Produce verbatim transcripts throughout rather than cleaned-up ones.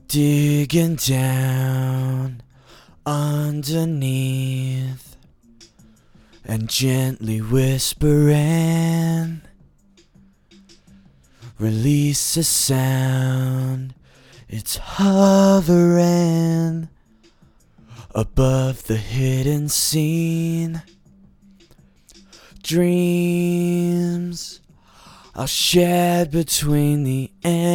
Digging down underneath and gently whispering, release a sound. It's hovering above the hidden scene. Dreams are shared between the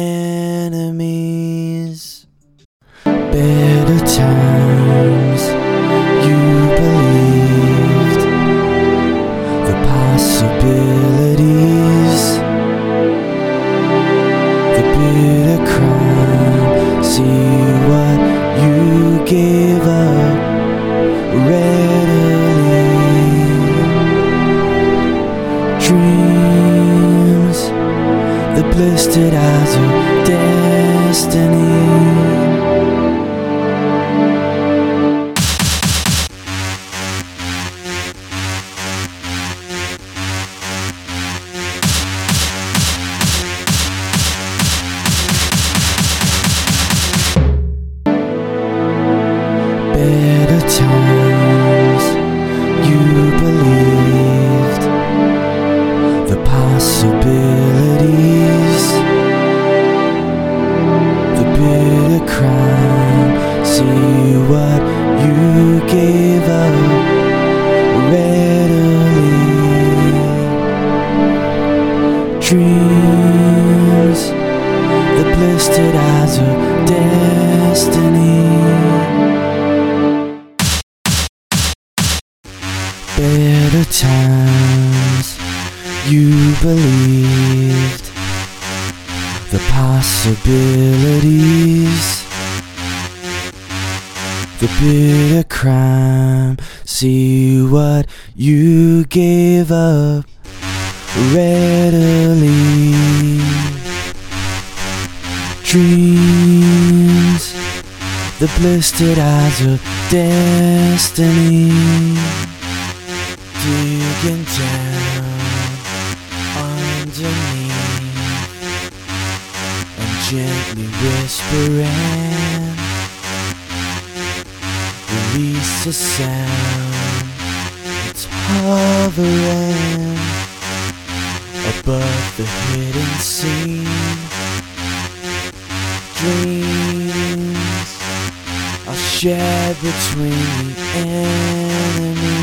enemies. Better times, you believed the possibilities. The bitter crime, see what you gave up readily. Dreams, the blistered eyes of destiny. Better times, you believed the possibilities. The bitter crime, see what you gave up readily. Dreams, the blistered eyes of destiny. Better times, you believed the possibilities. The bitter crime, see what you gave up readily. Dreams, the blistered eyes of destiny. Digging down underneath and gently whispering, release a sound. It's hovering above the hidden scene. Dreams are shared between the enemies.